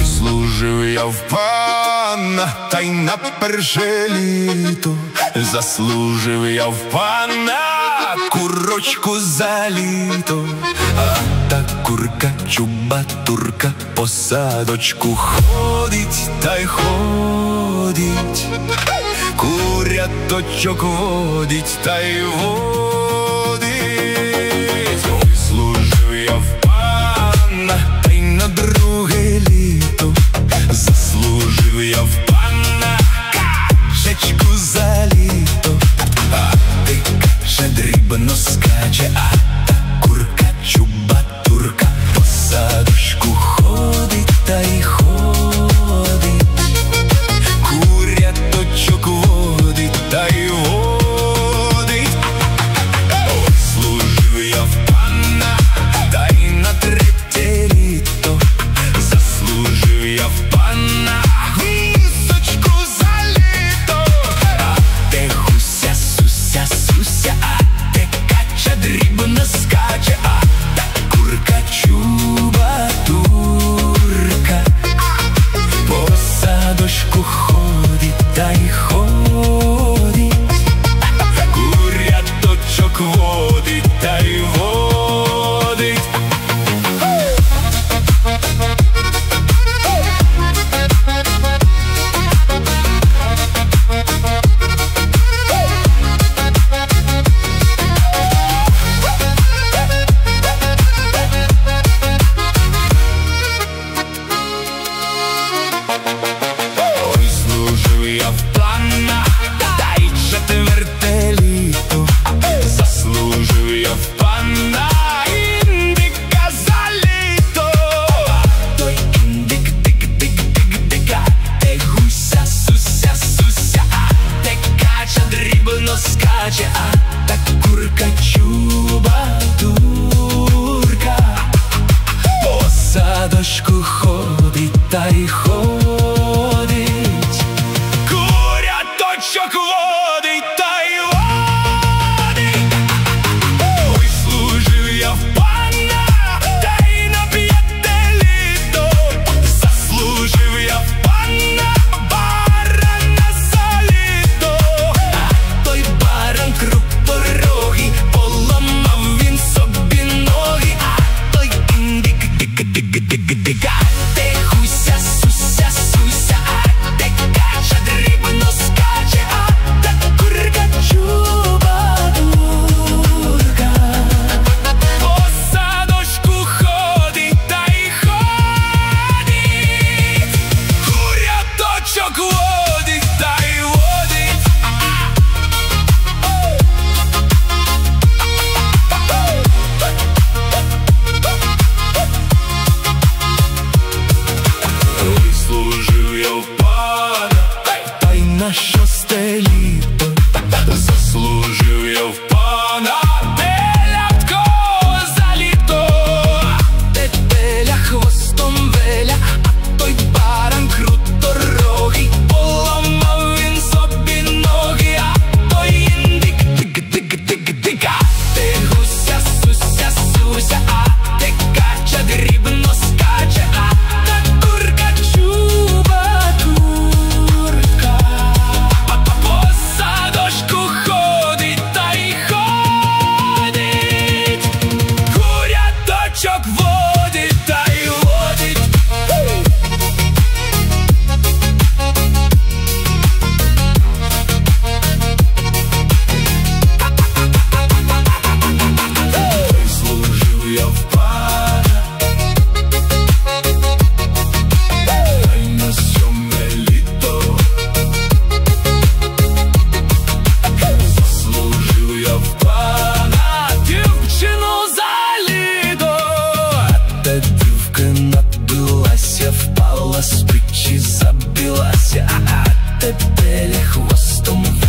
Ой, служив я в пана, та й на перше літо заслужив я в пана курочку за літо. А та курка чубатурка по садочку ходить та й ходить, куряточок водить та й водить. Ой, служив я в пана, та й на друге літо заслужив я в пана качечку за літо. А ти кача дрібно скаче, а та курка чубатурка по садочку ходить та й ходить, куряточок водить та й водить. Ой, служив я в пана, та й на третє літо заслужив я в пана гусочку за літо. А те гуся, суся, суся, а те кача дрібно скаче, а та курка чубатурка по садочку ходить та й ходить, куряточок водить та й водить. Ой, служив я в пана, та й четверте літо заслужив я в пана індика за літо. А той індик дик-дик-дик-дика, те гуся, суся, суся, а те кача дрібно скаче, а та курка чубатурка по садочку ходить та й ходить, куряточок водить та й водить. Ой, служив я в пана, та й на п'яте літо заслужив я в пана барана за літо. А той баран крупорогий, поламав він собі ноги, а той індик дик-дик-дик-дика, те гуся, суся, суся, а те кача дрібно скаче, а та курка чубатурка по садочку ходить та й ходить, куряточок водить та й водить. Ой, служив я в пана, та й на шосте літо заслужив я в пана телятко за літо. Те теля хвостом веля, а той баран круторогий, поламав він собі ноги, а той індик дик-дик-дик-дика, те гуся, суся, суся, а те кача дрібно скаче, а та курка чубатурка по садочку ходить та й ходить, куряточок водить та й водить. Ой, служив я в пана, та й на сьоме літо заслужив я в пана дівчину за літо. А та дівка надулася, впала з печі, забилася, а те теля хвостом